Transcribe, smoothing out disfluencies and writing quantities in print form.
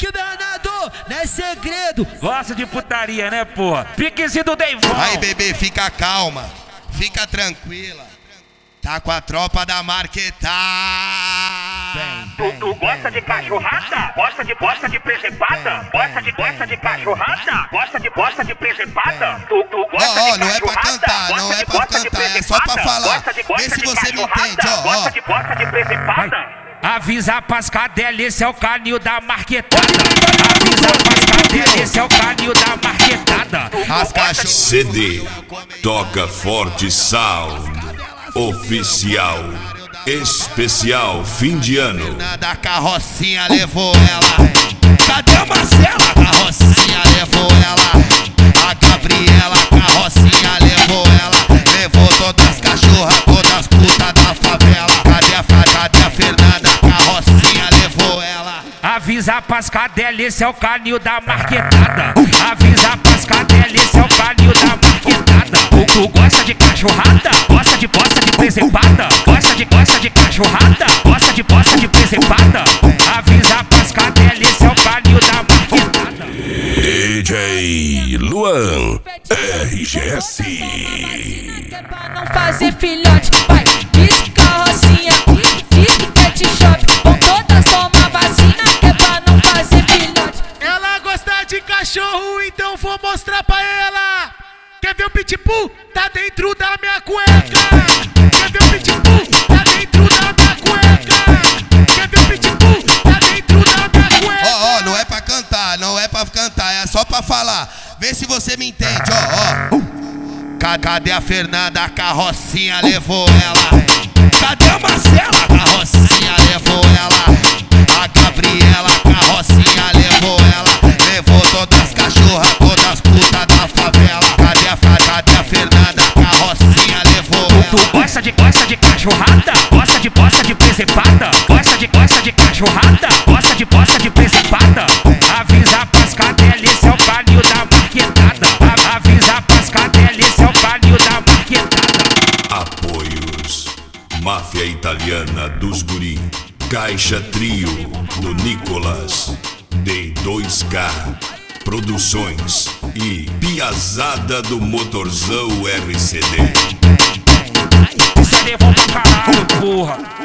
Pique Bernardo, não é segredo. Gosta de putaria, né, porra? Piquezinho do Deivão. Aí, bebê, fica calma, fica tranquila. Tá com a tropa da Marquetá. Tu gosta de cachorrada? Gosta de presepada? Gosta de cachorrada? Gosta de presepada? Tu gosta de não é pra cantar, não é pra cantar, é só pra falar. Vê se você me entende, Gosta de presepada? Avisa pras cadelas, esse é o canil da marquetada. Avisa pras cadelas, esse é o canil da marquetada. As cachorras. CD Toca Forte Sound Oficial Especial Fim de Ano. Da carrocinha levou ela. Cadê a Marcela? A carrocinha levou ela. A Gabriela, a carrocinha levou ela. Levou todas as cachorras, todas as putas da favela. Cadê a Fernanda? A carrocinha levou ela. Avisa pras cadelas, esse é o canil da marquetada. Avisa pras cadelas, esse é o canil da marquetada. Tu gosta de cachorrada? Gosta de presepada? Gosta de cachorrada? Gosta de presepada? Avisa pras cadelas, esse é o canil da marquetada. DJ Luan RGS. Que é pra não fazer filhote, vai, disque carrocinha, disque pet shop. Vão todas tomar vacina, que é pra não fazer filhote. Ela gosta de cachorro, então vou mostrar pra ela. Quer ver o pitbull? Tá dentro da minha cueca. Quer ver o pitbull? Tá dentro da minha cueca. Quer ver o pitbull? Tá dentro da minha cueca. Não é pra cantar, não é pra cantar, é só pra falar. Vê se você me entende, Cadê a Fernanda? A carrocinha levou ela. Cadê a Marcela? A carrocinha levou ela. A Gabriela, a carrocinha levou ela. Levou todas as cachorras, todas as putas da favela. Cadê a Fernanda? A carrocinha levou ela. Tu gosta de cachorrada? Gosta de presepada? Gosta de cachorrada? Gosta de presepada? Avisa pras cadelas, esse é o canil da marquetada. Avisa pras cadelas, esse é o canil da marquetada. Apoios Máfia Italiana dos Guri, Caixa Trio do Nicolas, D2K Produções e Piazada do Motorzão RCD. Isso é levou pra caralho, porra.